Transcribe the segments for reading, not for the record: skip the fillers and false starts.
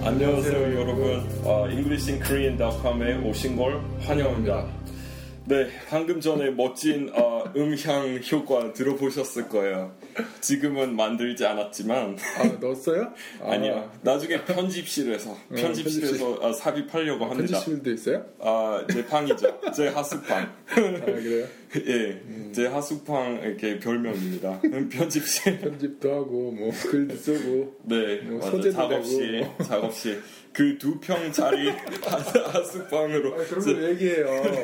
안녕하세요 여러분. EnglishinKorean.com에 오신 걸 환영합니다. 네, 방금 전에 멋진 음향 효과 들어보셨을 거예요. 지금은 만들지 않았지만. 넣었어요? 아니요. 나중에 편집실에서 삽입하려고 합니다. 편집실도 있어요? 제 방이죠. 제 하숙방. 그래요? 예, 제 하숙방 이렇게 별명입니다. 편집실. 편집도 하고 뭐 글도 쓰고. 네, 뭐 맞아. 작업실. 그 2평짜리 하숙방으로. 그런 거 얘기해요.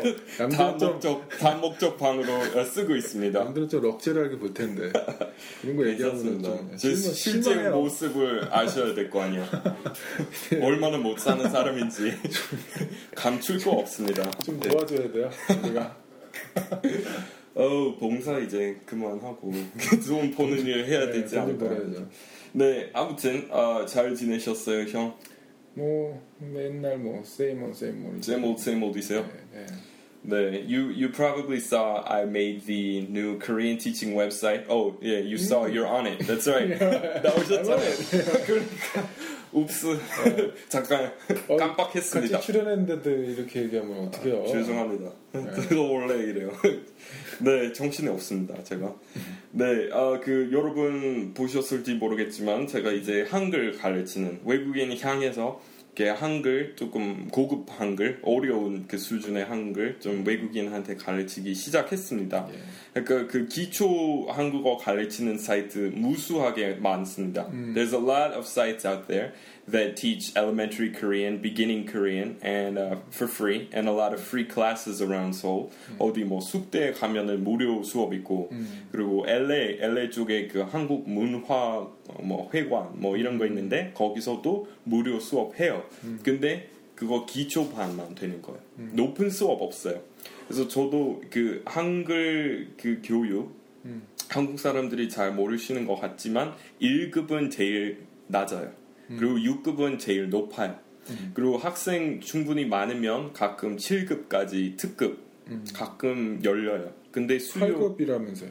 다목적 방으로 쓰고 있습니다. 남들은 좀 럭셔리하게 볼 텐데. 그런 거 얘기하면 좀 제 실제 모습을 아셔야 될 거 아니에요. 얼마나 못 사는 사람인지 감출 거 없습니다. 좀 도와줘야 돼요. 우리가. 봉사 이제 그만하고 돈 버는 일 해야 되지 않을까요? 네, 아무튼 잘 지내셨어요, 형? 뭐 맨날 same old이세요? 네, you probably saw I made the new Korean teaching website. Oh, yeah, you saw you're on it. That's right. 나오셨잖아요. 그러니까 уп스. 잠깐 깜빡했습니다. 같이 출연했는데도 이렇게 얘기하면 어떡해요? 죄송합니다. 제가 원래 이래요. 네, 정신이 없습니다, 제가. 네, 여러분 보셨을지 모르겠지만 제가 이제 한글 가르치는 외국인이 향해서 한글 조금 고급 한글 어려운 그 수준의 한글 좀 외국인한테 가르치기 시작했습니다. 그러니까 그 기초 한국어 가르치는 사이트 무수하게 많습니다. There's a lot of sites out there that teach elementary Korean, beginning Korean, and for free, and a lot of free classes around Seoul. 어디 뭐 숙대에 가면은 무료 수업 있고, 그리고 LA 쪽에 그 한국 문화 뭐 회관 뭐 이런 거 있는데 거기서도 무료 수업 해요. 근데 그거 기초반만 되는 거예요. 높은 수업 없어요. 그래서 저도 그 한글 그 교육 한국 사람들이 잘 모르시는 것 같지만 1급은 제일 낮아요. 그리고 6급은 제일 높아요. 그리고 학생 충분히 많으면 가끔 7급까지 특급 가끔 열려요. 근데 8급이라면서요?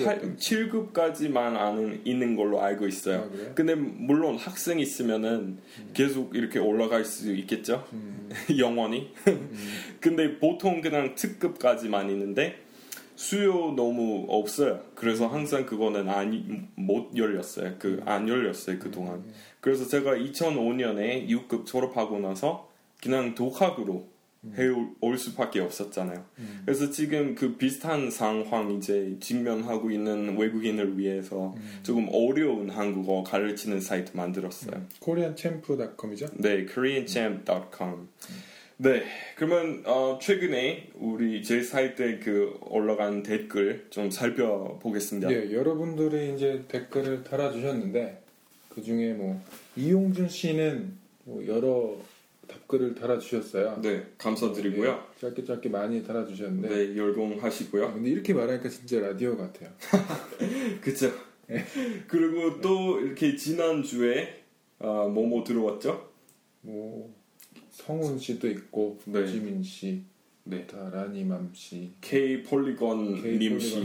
7급까지만 있는 걸로 알고 있어요. 그래요? 근데 물론 학생 있으면은 계속 이렇게 올라갈 수 있겠죠? 영원히. 근데 보통 그냥 특급까지만 있는데 수요 너무 없어요. 그래서 항상 그거는 못 열렸어요. 안 열렸어요, 그동안. 그래서 제가 2005년에 6급 졸업하고 나서 그냥 독학으로 해올 수밖에 없었잖아요. 그래서 지금 그 비슷한 상황 이제 직면하고 있는 외국인을 위해서 조금 어려운 한국어 가르치는 사이트 만들었어요. koreanchamp.com이죠? 네, koreanchamp.com. 네, 그러면 최근에 우리 제 사이트에 올라간 댓글 좀 살펴보겠습니다. 네, 여러분들이 이제 댓글을 달아주셨는데 그 중에 뭐 이용준 씨는 뭐 여러 답글을 달아주셨어요. 네, 감사드리고요. 네, 짧게 많이 달아주셨는데. 네, 열공하시고요. 근데 이렇게 말하니까 진짜 라디오 같아요. 그쵸. 네. 그리고 또 이렇게 지난주에 뭐뭐 들어왔죠? 뭐 성훈 씨도 있고, 네. 지민 씨, 네. 다라니맘 씨, K 폴리건 님 씨.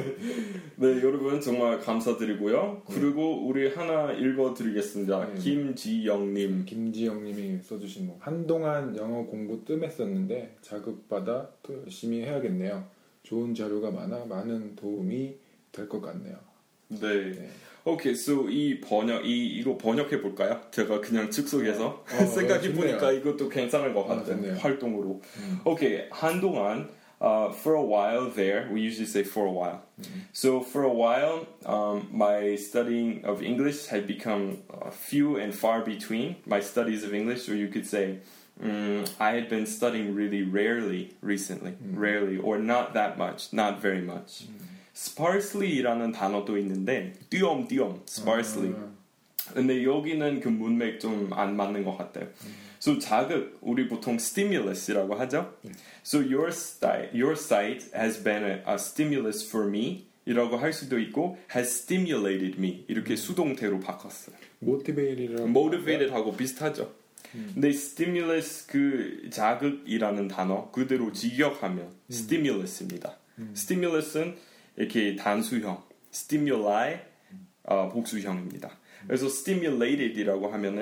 네, 여러분 정말 감사드리고요. 그리고 우리 하나 읽어드리겠습니다. 김지영님. 김지영님이 써주신 뭐 한동안 영어 공부 뜸했었는데 자극받아 또 열심히 해야겠네요. 좋은 자료가 많은 도움이 될 것 같네요. 네. 오케이, so 이거 번역해 볼까요? 제가 그냥 즉석에서 생각해 보니까 이것도 괜찮을 것 같아요. 활동으로. 오케이, 한동안 for a while there, we usually say for a while. So for a while, my studying of English had become few and far between. My studies of English, or you could say, I had been studying really rarely recently, rarely, or not that much, not very much. sparsely라는 단어도 있는데 띄엄띄엄 sparsely. 근데 여기는 그 문맥 좀 안 맞는 것 같아요. So 자극 우리 보통 stimulus이라고 하죠. So your site has been a stimulus for me 이라고 할 수도 있고 has stimulated me 이렇게 수동태로 바꿨어요. motivated하고 비슷하죠. 근데 stimulus 그 자극이라는 단어 그대로 직역하면 stimulus입니다. stimulus은 이렇게 단수형, stimuli 복수형입니다. 그래서 stimulated이라고 하면은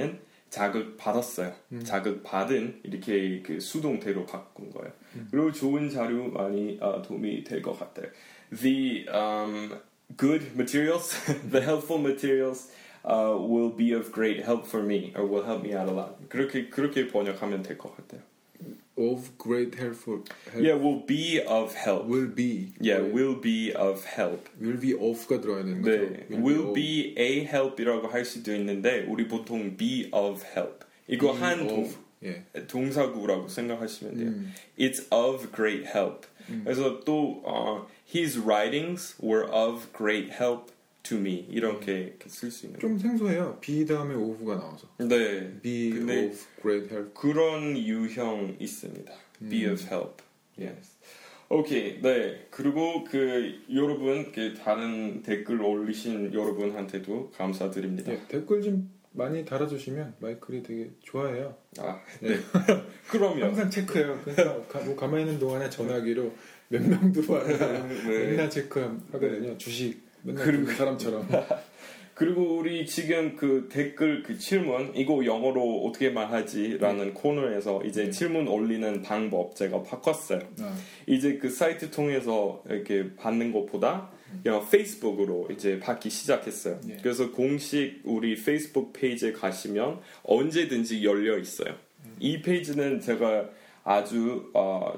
자극 받았어요. 자극 받은 이렇게 그 수동태로 바꾼 거예요. 그리고 좋은 자료 많이 도움이 될 것 같아요. The good materials, the helpful materials will be of great help for me, or will help me out a lot. 그렇게 번역하면 될 것 같아요. Of great help. Yeah, will be of help. Will be. Yeah, will be of help. Will be of가 들어야 되는 거죠. 네, will be a help이라고 할 수도 있는데 우리 보통 be of help. 이거 한 예. 동사구라고 생각하시면 돼요. It's of great help. 그래서 또 his writings were of great help to me. 이렇게 쓸 수 있는. 좀 생소해요. be 다음에 of가 나와서. 네. be of great help. 그런 유형 있습니다. be of help. Yes. 오케이. 네. 그리고 여러분 다른 댓글 올리신 여러분한테도 감사드립니다. 네, 댓글 좀 많이 달아주시면 마이클이 되게 좋아해요. 네. 그러면 항상 체크해요. 그러니까 가만히 있는 동안에 전화기로 몇 명 들어와요. 맨날 체크하거든요. 주식 맨날 그리고 사람처럼. 그리고 우리 지금 댓글 질문 이거 영어로 어떻게 말하지라는 코너에서 이제 질문 올리는 방법 제가 바꿨어요. 이제 사이트 통해서 이렇게 받는 것보다 그냥 페이스북으로 이제 받기 시작했어요. 그래서 공식 우리 페이스북 페이지에 가시면 언제든지 열려 있어요. 이 페이지는 제가 아주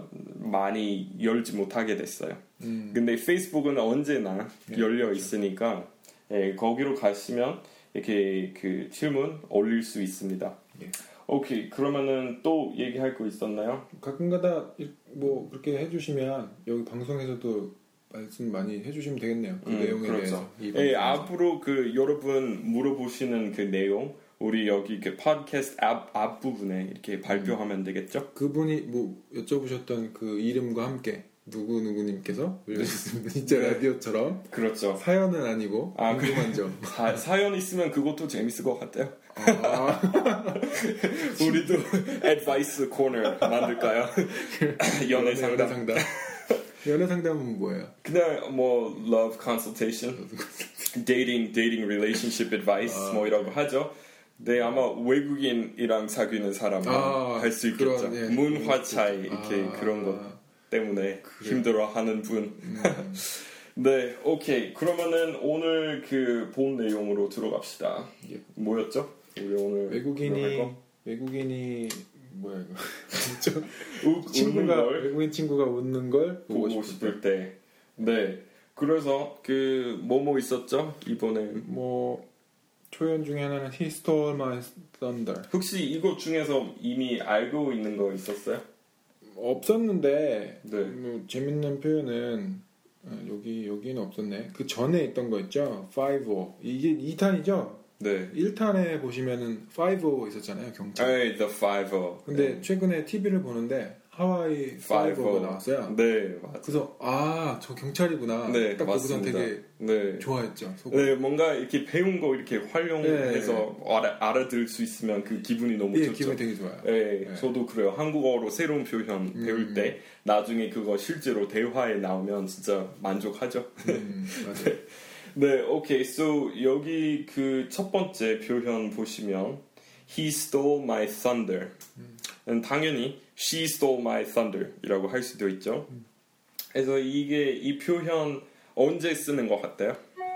많이 열지 못하게 됐어요. 근데 페이스북은 언제나 열려 있으니까 거기로 가시면 이렇게 질문 올릴 수 있습니다. 오케이, 그러면은 또 얘기할 거 있었나요? 가끔가다 뭐 그렇게 해주시면 여기 방송에서도 말씀 많이 해주시면 되겠네요. 그 내용에 그렇죠. 대해서. 앞으로 여러분 물어보시는 내용 우리 여기 팟캐스트 앞부분에 이렇게 발표하면 되겠죠? 그분이 뭐 여쭤보셨던 그 이름과 함께 누구누구님께서 올려주신 진짜 라디오처럼 그렇죠. 사연은 아니고 궁금한 점. 사연 있으면 그것도 재밌을 것 같아요. 우리도 advice 코너 만들까요? 연애 상담. 연애 상담은 뭐예요? 그냥 뭐 love consultation, dating relationship advice 뭐 이라고 하죠. 네, 아마 외국인이랑 사귀는 사람은 할 수 있겠죠. 문화 차이 이렇게 그런 것 때문에 힘들어하는 분. 네, 오케이. 그러면은 오늘 본 내용으로 들어갑시다. 뭐였죠? 우리 오늘 외국인이 뭐야 이거? 외국인 친구가 웃는 걸 보고 싶을 때. 네. 그래서 뭐뭐 있었죠? 이번에 뭐 표현 중에 하나는 He stole my thunder. 혹시 이것 중에서 이미 알고 있는 거 있었어요? 없었는데 뭐 재밌는 표현은 여기는 없었네. 그 전에 있던 거 있죠. 5-0 이게 2탄이죠. 네. 1탄에 보시면은 5-0 있었잖아요. 경찰. The 5-0. 근데 최근에 TV를 보는데 하와이 5-0가 나왔어요. 네, 맞아요. 그래서 저 경찰이구나. 네, 딱 보고선 되게 좋아했죠. 네, 뭔가 이렇게 배운 거 이렇게 활용해서 알아들을 수 있으면 그 기분이 너무 좋죠. 기분이 되게 좋아요. 네, 저도 그래요. 한국어로 새로운 표현 배울 때 나중에 그거 실제로 대화에 나오면 진짜 만족하죠. 맞아요. 네, 오케이. So 여기 첫 번째 표현 보시면 He stole my thunder. 당연히 She stole my thunder 이라고 할 수도 있죠. 그래서 이 표현 언제 쓰는 것 같아요?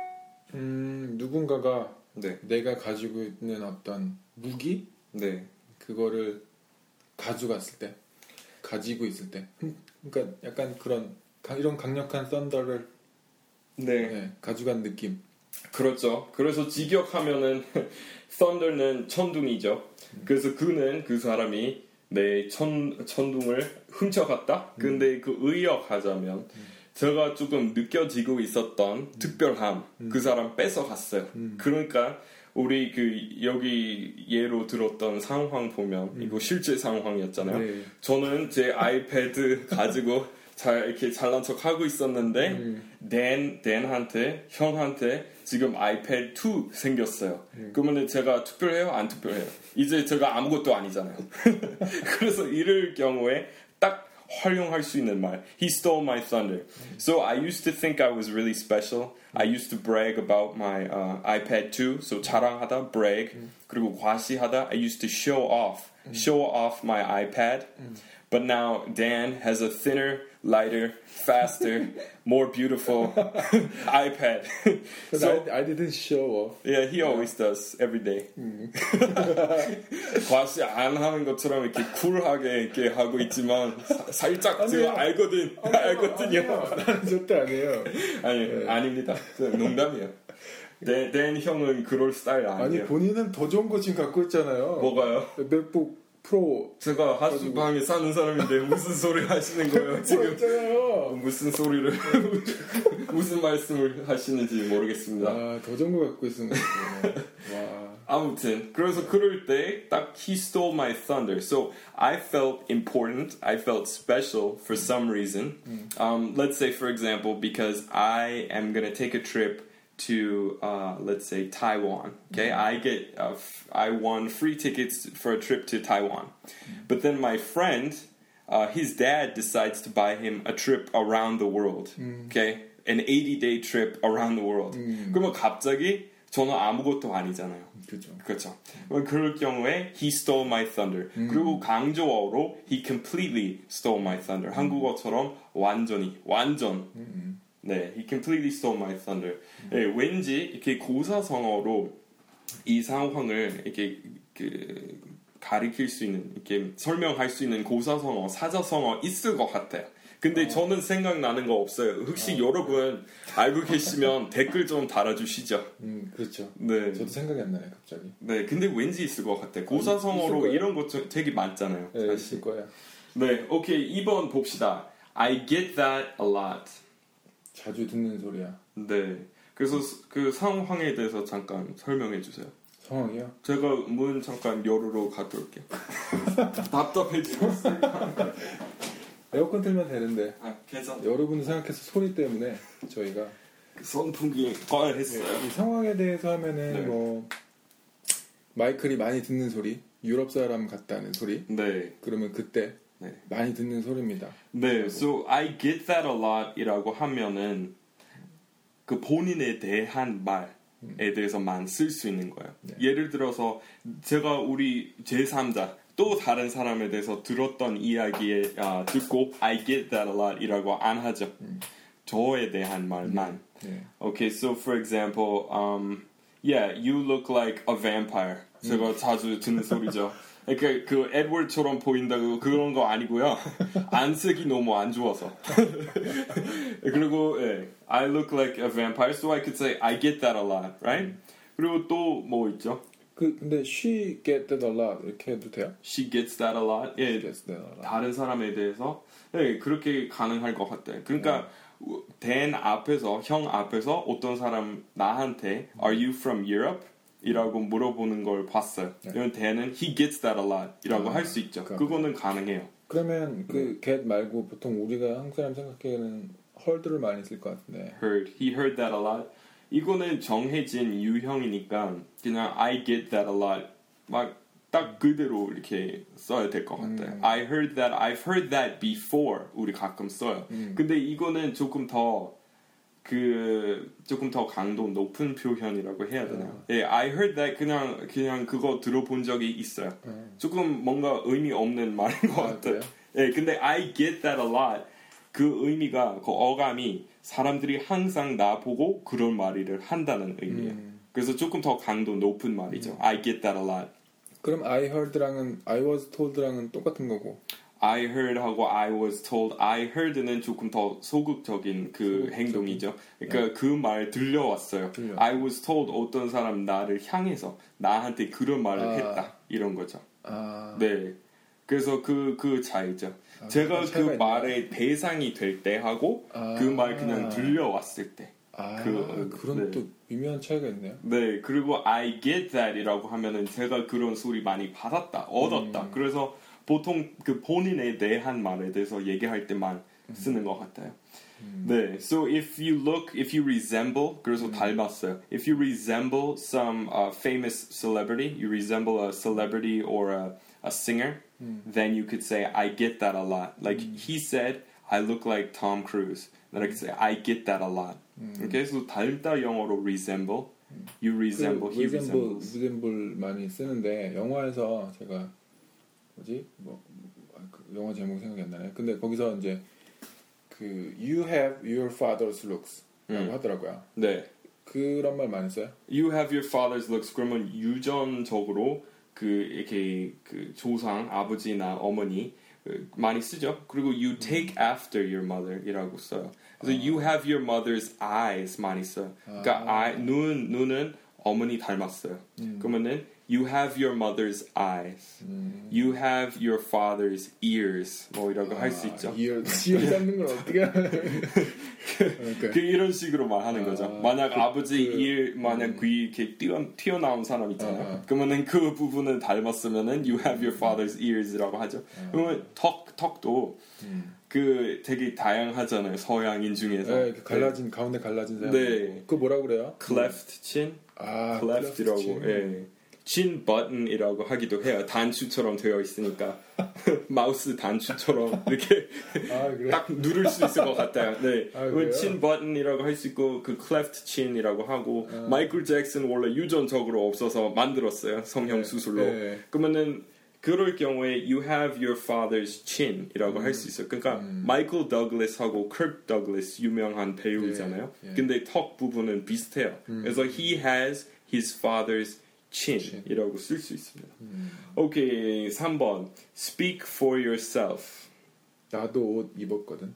누군가가 내가 가지고 있는 어떤 무기? 그거를 가져갔을 때, 가지고 있을 때. 그러니까 약간 이런 강력한 썬더를 가져간 느낌. 그렇죠. 그래서 직역하면은 thunder는 천둥이죠. 그래서 그 사람이 내 천둥을 훔쳐갔다. 근데 의역하자면 제가 조금 느껴지고 있었던 특별함 그 사람 뺏어갔어요. 그러니까 우리 여기 예로 들었던 상황 보면 이거 실제 상황이었잖아요. 저는 제 아이패드 가지고 이렇게 잘난 척 하고 있었는데 형한테 지금 아이패드 2 생겼어요. 그러면 제가 투표해요? 안 투표해요? 이제 제가 아무것도 아니잖아요. 그래서 이럴 경우에 딱 활용할 수 있는 말. He stole my thunder. So I used to think I was really special. I used to brag about my iPad 2. So 자랑하다, brag. 그리고 과시하다, I used to show off my iPad. But now Dan has a thinner, lighter, faster, more beautiful iPad. So I didn't show off. Yeah, he always does every day. 과시 안 하는 것처럼 이렇게 쿨하게 이렇게 하고 있지만 살짝 제가 알거든요. 나는 절대 아니에요. 아니 아닙니다. 농담이에요. 댄 형은 그럴 스타일 아니에요. 아니 본인은 더 좋은 거 지금 갖고 있잖아요. 뭐가요? 맥북 프로. 제가 하수방에 사는 사람인데 무슨 소리 하시는 거예요 지금? 있잖아요. 무슨 소리를 무슨 말씀을 하시는지 모르겠습니다. 아, 더 좋은 거 갖고 있으면 와. 아무튼 그래서 그럴 때 딱 he stole my thunder. So I felt important. I felt special for some reason. Let's say for example because I am gonna take a trip to let's say Taiwan. Okay, I won free tickets for a trip to Taiwan, but then my friend, his dad decides to buy him a trip around the world. Okay, an 80-day trip around the world. 그러면 갑자기 저는 아무것도 아니잖아요. 그렇죠. 그럴 경우에 he stole my thunder. 그리고 강조어로 he completely stole my thunder. 한국어처럼 완전. 네, he completely stole my thunder. 네, 왠지 이렇게 고사성어로 이 상황을 이렇게 가리킬 수 있는, 이렇게 설명할 수 있는 고사성어, 사자성어 있을 것 같아요. 근데 저는 생각나는 거 없어요. 혹시 여러분 알고 계시면 댓글 좀 달아주시죠. 그렇죠. 네, 저도 생각이 안 나요, 갑자기. 네, 근데 왠지 있을 것 같아요. 고사성어로 이런 거 되게 많잖아요. 네, 있을 거야. 네, 오케이 2번 봅시다. I get that a lot. 자주 듣는 소리야. 네. 그래서 그 상황에 대해서 잠깐 설명해 주세요. 상황이요? 제가 문 잠깐 열으러 갔다 올게요. 답답해 죽었어요. 에어컨 틀면 되는데. 아, 괜찮아. 여러분 생각해서 소리 때문에 저희가 선풍기 꺼야 했어요. 이 상황에 대해서 하면은 네. 뭐 마이클이 많이 듣는 소리, 유럽 사람 같다는 소리. 네. 그러면 그때 네. 많이 듣는 소리입니다. 네. So I get that a lot 이라고 하면은 그 본인에 대한 말에 대해서만 쓸 수 있는 거예요. 네. 예를 들어서 제가 우리 제3자 또 다른 사람에 대해서 들었던 이야기에 듣고 I get that a lot 이라고 안 하죠. 저에 대한 말만. 네. Okay, so for example, yeah, you look like a vampire. 제가 자주 듣는 소리죠. 그러니까 그 에드워드처럼 보인다고 그런 거 아니고요. 안색이 너무 안 좋아서. 그리고 예, I look like a vampire, so I could say I get that a lot, right? 그리고 또 뭐 있죠? 근데 she get that a lot 이렇게 해도 돼요? She gets that a lot. 예, gets that a lot. 다른 사람에 대해서 예, 그렇게 가능할 것 같아요. 그러니까 댄 앞에서 형 앞에서 어떤 사람 나한테 Are you from Europe? 이라고 물어보는 걸 봤어요. 이런 댄은 he gets that a lot 이라고 할 수 있죠. 그거는 가능해요. 그러면 그 get 말고 보통 우리가 한국 사람 생각하기에는 heard를 많이 쓸 것 같은데. He heard that a lot. 이거는 정해진 유형이니까 그냥 I get that a lot 막 딱 그대로 이렇게 써야 될 것 같아요. I heard that, I've heard that before 우리 가끔 써요. 근데 이거는 조금 더 강도 높은 표현이라고 해야 되나요? 예, I heard that 그냥 그거 들어본 적이 있어요. 조금 뭔가 의미 없는 말인 것 같아요. 예, 근데 I get that a lot 그 의미가 그 어감이 사람들이 항상 나보고 그런 말을 한다는 의미예요. 그래서 조금 더 강도 높은 말이죠. I get that a lot. 그럼 I heard랑은 I was told랑은 똑같은 거고. I heard하고 I was told. I heard는 조금 더 소극적인 행동이죠. 그러니까 그 말 들려왔어요. I was told 어떤 사람 나를 향해서 나한테 그런 말을 했다. 이런 거죠. 네. 그래서 그 차이죠. 제가 그 말의 대상이 될 때 하고 그 말 그냥 들려왔을 때. 그런 네. 또 미묘한 차이가 있네요. 네, 그리고 I get that이라고 하면은 제가 그런 소리 많이 받았다, 얻었다. 그래서 보통 그 본인에 대한 말에 대해서 얘기할 때만 쓰는 것 같아요. 네, so if you resemble, 그래서 닮았어요. If you resemble some famous celebrity, you resemble a celebrity or a singer. then you could say I get that a lot. Like he said, I look like Tom Cruise. Then I could say I get that a lot. Okay, so 닮다 영어로 resemble. You resemble, he resembles. resemble 많이 쓰는데 영화에서 제가 영화 제목 생각이 안 나네. 근데 거기서 이제 그 you have your father's looks라고 하더라고요. 네. 그런 말 많이 써요? You have your father's looks. 그러면 유전적으로 이렇게 조상 아버지나 어머니 많이 쓰죠. 그리고 you take after your mother이라고 써요. 그래서 you have your mother's eyes 많이 써요. 그러니까 눈은 어머니 닮았어요. 그러면은 you have your mother's eyes. You have your father's ears. 뭐 이라고 할 수 있죠. ear 잡는 걸 어떻게 이런 식으로 말하는 거죠. 만약 아버지 ear 만약 귀 이렇게 튀어나온 사람 있잖아요. 그러면은 그 부분을 닮았으면은 you have your father's ears라고 하죠. 그러면 턱도 되게 다양하잖아요. 서양인 중에서. 네, 갈라진 가운데 갈라진 사람. 네. 그거 뭐라 그래요? cleft chin. cleft이라고. 예. chin button이라고 하기도 해요. 단추처럼 되어 있으니까 마우스 단추처럼 이렇게 그래? 딱 누를 수 있을 것 같아요. 네, 그래요? chin button이라고 할 수 있고 그 cleft chin이라고 하고 마이클 잭슨 원래 유전적으로 없어서 만들었어요. 성형 수술로. 네. 그러면은 그럴 경우에 you have your father's chin이라고 할 수 있어요. 그러니까 마이클 더글래스하고 크크 더글래스 유명한 배우잖아요. 근데 턱 부분은 비슷해요. 그래서 he has his father's chin이라고 쓸 수 있습니다. 오케이, 3번 speak for yourself. 나도 옷 입었거든.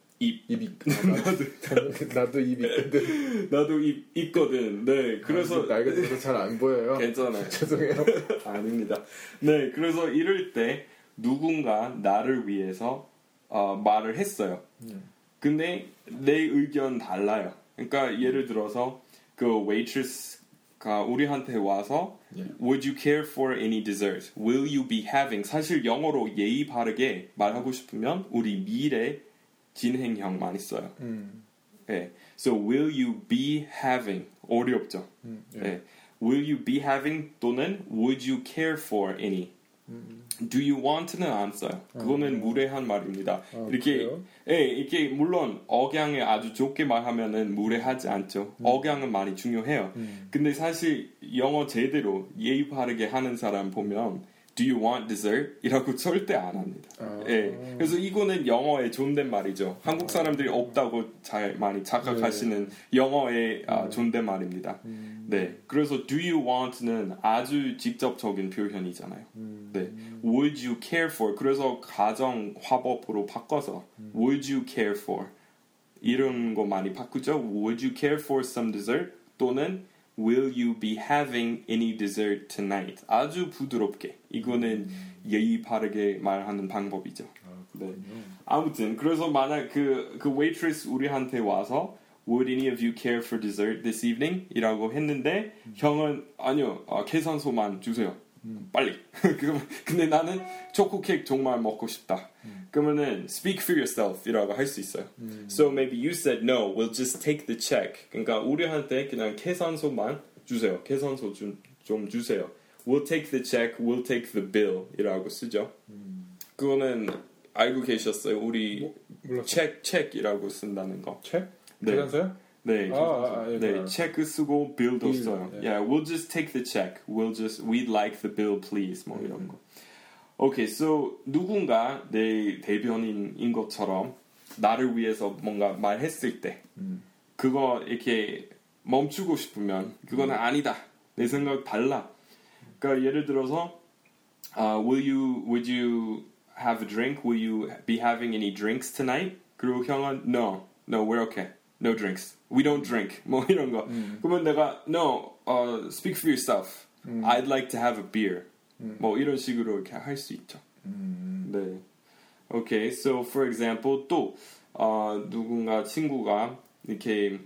나도 입 있거든. 나도 입 있거든. 네, 그래서 나이가 들어서 잘 안 보여요. 괜찮아요. 죄송해요. 아닙니다. 네, 그래서 이럴 때 누군가 나를 위해서 말을 했어요. 근데 내 의견 달라요. 그러니까 예를 들어서 그 waitress가 우리한테 와서 Would you care for any dessert? Will you be having? 사실 영어로 예의 바르게 말하고 싶으면 우리 미래 진행형 많이 써요. 네. So will you be having? 어렵죠. 네. Will you be having 또는 would you care for any? Do you want는 안 써요. 그거는 무례한 말입니다. 이렇게 물론 억양을 아주 좋게 말하면은 무례하지 않죠. 억양은 많이 중요해요. 근데 사실 영어 제대로 예의 바르게 하는 사람 보면 Do you want dessert? 이라고 절대 안 합니다. 그래서 이거는 영어의 존댓말이죠. 한국 사람들이 없다고 많이 착각하시는 영어의 존댓말입니다. 네, 그래서 do you want는 아주 직접적인 표현이잖아요. 네, would you care for? 그래서 가정 화법으로 바꿔서 would you care for? 이런 거 많이 바꾸죠. Would you care for some dessert? 또는 Will you be having any dessert tonight? 아주 부드럽게. 이거는 예의 바르게 말하는 방법이죠. 네. 아무튼 그래서 만약 그 waitress 우리한테 와서 Would any of you care for dessert this evening? 이라고 했는데 형은 아니요, 계산서만 주세요. 빨리. 근데 나는 초코 케이크 정말 먹고 싶다. 그러면은 speak for yourself 이라고 할 수 있어요. So maybe you said no, we'll just take the check. 그러니까 우리한테 그냥 계산서만 주세요. 계산서 좀 주세요. We'll take the check, we'll take the bill 이라고 쓰죠. 그거는 알고 계셨어요? 우리 check이라고 쓴다는 거. 책? 네. 계산서요? 네, 네, 체크 쓰고 bill도 써요. Yeah, we'll just take the check. We'd like the bill, please. 뭐 이런 거. Okay, so 누군가 내 대변인인 것처럼 나를 위해서 뭔가 말했을 때 그거 이렇게 멈추고 싶으면 그거는 아니다. 내 생각 달라. 그러니까 예를 들어서 would you have a drink? Will you be having any drinks tonight? 그리고 형은 no, we're okay. No drinks. We don't drink. 뭐 이런 거. 그러면 내가 no, speak for yourself. I'd like to have a beer. 뭐 이런 식으로 이렇게 할 수 있죠. 네. Okay, so for example 또 누군가 친구가 이렇게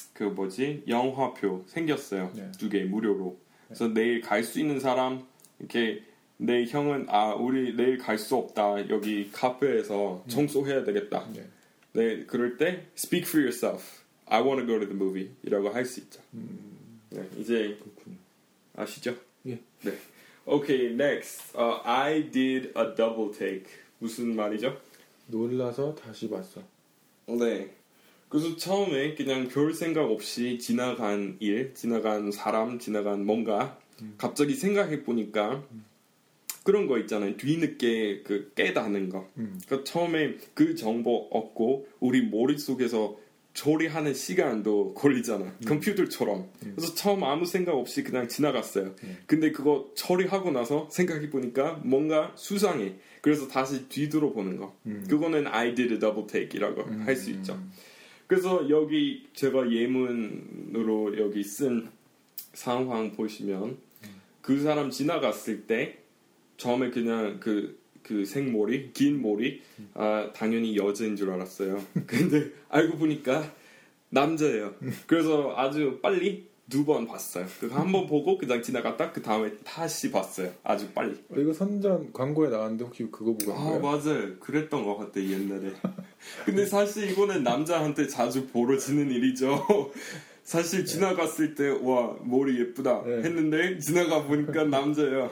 영화표 생겼어요. 2개 무료로. 그래서 내일 갈 수 있는 사람 이렇게 내 형은 우리 내일 갈 수 없다. 여기 카페에서 청소해야 되겠다. 네, 그럴 때 speak for yourself. I want to go to the movie 이라고 할 수 있죠. 네, 이제 아시죠? 예. 네. Okay, next. I did a double take. 무슨 말이죠? 놀라서 다시 봤어. 네. 그래서 처음에 그냥 별 생각 없이 지나간 일, 지나간 사람, 지나간 뭔가 갑자기 생각해 보니까 그런 거 있잖아요. 뒤늦게 그 깨닫는 거. 그러니까 처음에 그 정보 얻고 우리 머릿속에서 처리하는 시간도 걸리잖아. 컴퓨터처럼. 그래서 처음 아무 생각 없이 그냥 지나갔어요. 근데 그거 처리하고 나서 생각해 보니까 뭔가 수상해. 그래서 다시 뒤돌아보는 거. 그거는 I did a double take이라고 할 수 있죠. 그래서 여기 제가 예문으로 여기 쓴 상황 보시면 그 사람 지나갔을 때 처음에 그냥 그 생머리, 긴 머리, 당연히 여자인 줄 알았어요. 근데 알고 보니까 남자예요. 그래서 아주 빨리 2번 봤어요. 그거 한 번 보고 그냥 지나갔다 그 다음에 다시 봤어요. 아주 빨리. 이거 선전 광고에 나왔는데 혹시 그거 보고 한 거예요? 맞아요. 그랬던 것 같아 옛날에. 근데 사실 이거는 남자한테 자주 벌어지는 일이죠. 사실 지나갔을 때 와 머리 예쁘다 했는데 지나가 보니까 남자예요.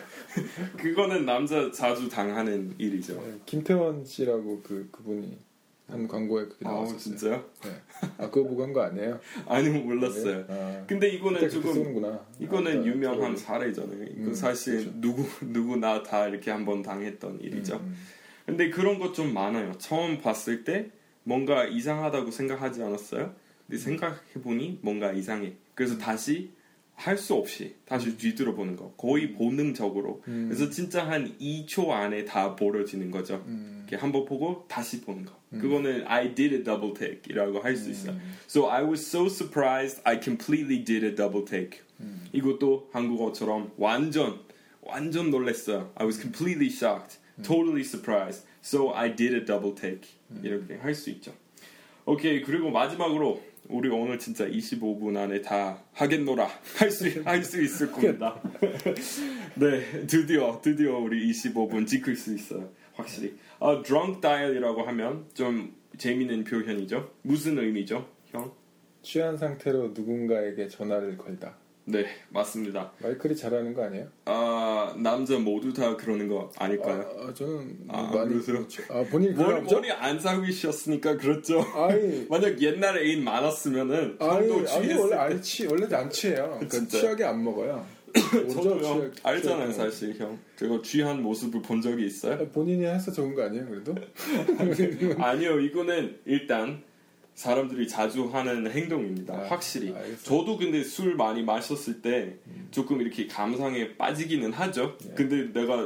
그거는 남자 자주 당하는 일이죠. 김태원 씨라고 그분이 한 광고에 그게 나왔었어요. 진짜요? 네. 그거 보고 한 거 아니에요? 아니요 몰랐어요. 근데 이거는 조금 쓰는구나. 이거는 유명한 사례잖아요. 이거 사실 그렇죠. 누구나 다 이렇게 한번 당했던 일이죠. 근데 그런 거 좀 많아요. 처음 봤을 때 뭔가 이상하다고 생각하지 않았어요? 근데 생각해보니 뭔가 이상해. 그래서 다시 할 수 없이 다시 뒤돌아보는 거. 거의 본능적으로. 그래서 진짜 한 2초 안에 다 벌어지는 거죠. 이렇게 한번 보고 다시 보는 거. 그거는 I did a double take이라고 할 수 있어요. So I was so surprised I completely did a double take. 이것도 한국어처럼 완전 놀랐어요. I was completely shocked. Totally surprised. So I did a double take. 이렇게 할 수 있죠. 오케이. 그리고 마지막으로 우리 오늘 진짜 25분 안에 다 하겠노라 할 수 있을 겁니다. 네, 드디어 우리 25분 지킬 수 있어요. 확실히. drunk dial이라고 하면 좀 재미있는 표현이죠. 무슨 의미죠, 형? 취한 상태로 누군가에게 전화를 걸다. 네, 맞습니다. 마이클이 잘하는 거 아니에요? 남자 모두 다 그러는 거 아닐까요? 저는 많이 그렇죠. 본인 머리 안 사귀셨으니까 그렇죠. 만약 옛날에 애인 많았으면은 형도 취했을 원래 안 취해요. 그러니까 취하게 안 먹어요. 저도요. 알잖아요, 사실 형. 제가 취한 모습을 본 적이 있어요? 본인이 해서 적은 거 아니에요, 그래도? 아니요, 이거는 일단 사람들이 자주 하는 행동입니다. 확실히. 알겠어요. 저도 근데 술 많이 마셨을 때 조금 이렇게 감상에 빠지기는 하죠. 근데 내가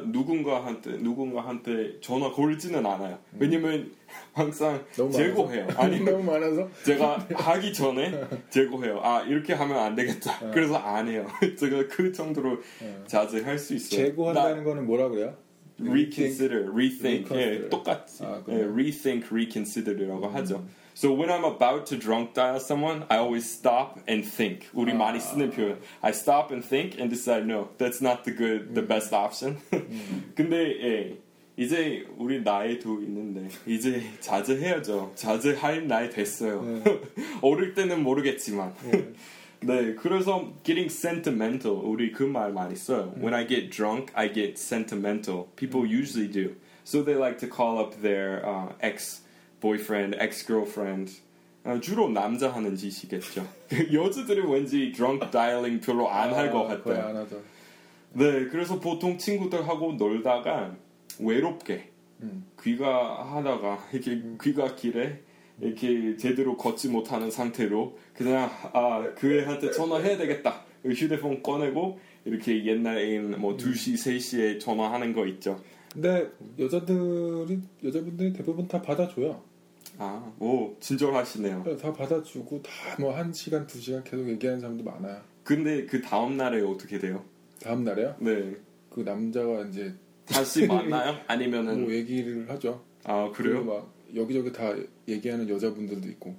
누군가한테 전화 걸지는 않아요. 왜냐면 항상 제고해요. 아니 너무 많아서 제가 하기 전에 제고해요. 이렇게 하면 안 되겠다. 그래서 안 해요. 제가 그 정도로 자주 할 수 있어요. 제고한다는 거는 뭐라 그래요? reconsider, rethink. 예, 똑같이. rethink, reconsider이라고 하죠. So when I'm about to drunk dial someone, I always stop and think. 우리 많이 쓰는 표현. I stop and think and decide, no, that's not the best option. 근데 이제 우리 나이도 있는데 이제 자제해야죠. 자제할 나이 됐어요. 어릴 때는 모르겠지만. 네, 그래서 getting sentimental, 우리 그 말 많이 써요. When I get drunk, I get sentimental. People usually do. So they like to call up their ex-boyfriend, ex-girlfriend. 주로 남자 하는 짓이겠죠. 여자들은 왠지 drunk dialing 별로 안 할 것 같아요. 거의 안 하죠. 네, 그래서 보통 친구들하고 놀다가 외롭게 귀가하다가 이렇게 귀가 길에 이렇게 제대로 걷지 못하는 상태로 그냥 그 애한테 전화해야 되겠다. 휴대폰 꺼내고 이렇게 옛날 애인 2시, 3시에 전화하는 거 있죠. 근데 여자분들이 대부분 다 받아줘요. 친절하시네요. 다 받아주고 다 1시간, 2시간 계속 얘기하는 사람도 많아요. 근데 그 다음 날에 어떻게 돼요? 다음 날에요? 네. 그 남자가 이제 다시 만나요? 아니면은 얘기를 하죠. 그래요? 막 여기저기 다 얘기하는 여자분들도 있고.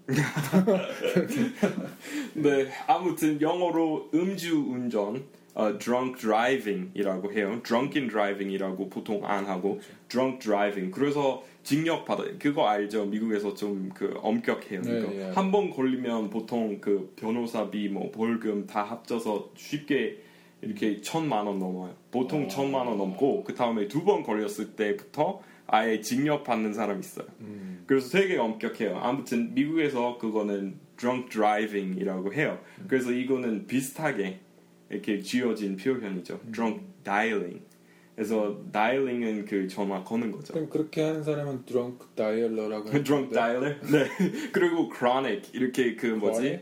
네, 아무튼 영어로 음주운전, drunk driving이라고 해요. drunken driving이라고 보통 안 하고 drunk driving. 그래서 징역 받아. 그거 알죠? 미국에서 좀 엄격해요. 이거. 한 번 걸리면 보통 그 변호사비, 벌금 다 합쳐서 쉽게 이렇게 1,000만 원 넘어요. 보통 1,000만 원 넘고 그 다음에 2번 걸렸을 때부터 아예 징역 받는 사람 있어요. 그래서 되게 엄격해요. 아무튼 미국에서 그거는 drunk driving이라고 해요. 그래서 이거는 비슷하게 이렇게 지어진 표현이죠. drunk dialing. 그래서 dialing은 그 전화 거는 거죠. 그럼 그렇게 하는 사람은 drunk dialer라고 하는데 drunk dialer? 네. 그리고 chronic 이렇게 그 뭐지?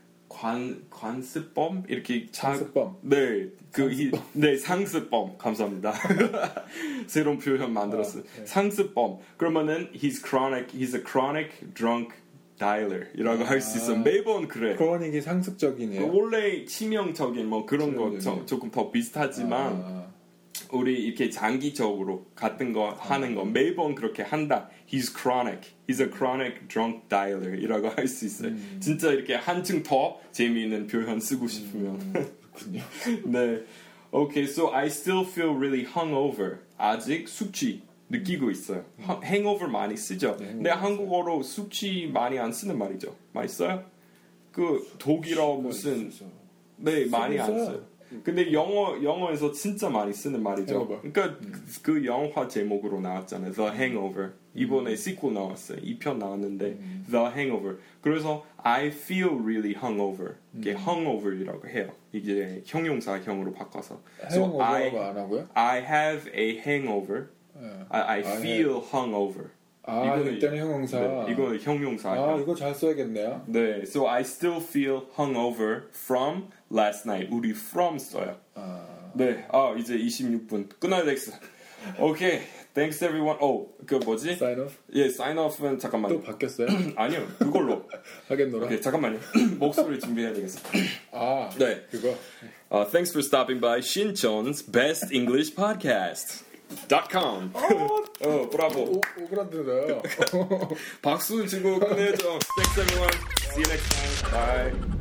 관습범 이렇게 상습범. 네, 네 상습범 감사합니다. 새로운 표현 만들었어요. 네. 상습범. 그러면은 he's a chronic drunk dialer이라고 할 수 있어. 매번 그래. 크로닉이 상습적이네요. 원래 치명적인 뭐 그런 거 조금 더 비슷하지만 우리 이렇게 장기적으로 같은 거 하는 거 매번 그렇게 한다. He's a chronic drunk dialer이라고 할 수 있어요. 진짜 이렇게 한층 더 재미있는 표현 쓰고 싶으면. 그렇군요. 네. Okay, so I still feel really hungover. 아직 숙취 느끼고 있어요. hangover 많이 쓰죠. 네, 근데 한국어로 숙취 많이 안 쓰는 말이죠. 많이 써요? 그 독일어 무슨 네 많이 안 써요. 근데 영어에서 진짜 많이 쓰는 말이죠. hangover. 그러니까 그 영화 제목으로 나왔잖아요. The Hangover. 이번에 시퀄 나왔어요. 2편 나왔는데 The Hangover. 그래서 I feel really hungover. 이게 hungover이라고 해요. 이게 형용사형으로 바꿔서. hangover라고 안 하고요? I have a hangover. I feel hungover. 이때는 형용사. 네, 이거는 형용사. 이거 잘 써야겠네요. 네, so I still feel hungover from last night. 우리 from 써요. 네, 이제 26분 끝나야 되겠어. 오케이, thanks everyone. 그 뭐지? Sign off? 예, sign off은 잠깐만요. 또 바뀌었어요? 아니요, 그걸로. 하겠노라. 오케이, 잠깐만요. 목소리 준비해야 되겠어. 네, 그거. Thanks for stopping by 신촌's Best English Podcast. .com. 브라보. 오그라들어요. 박수 치고 끝내죠. Thanks everyone. See you next time. Bye.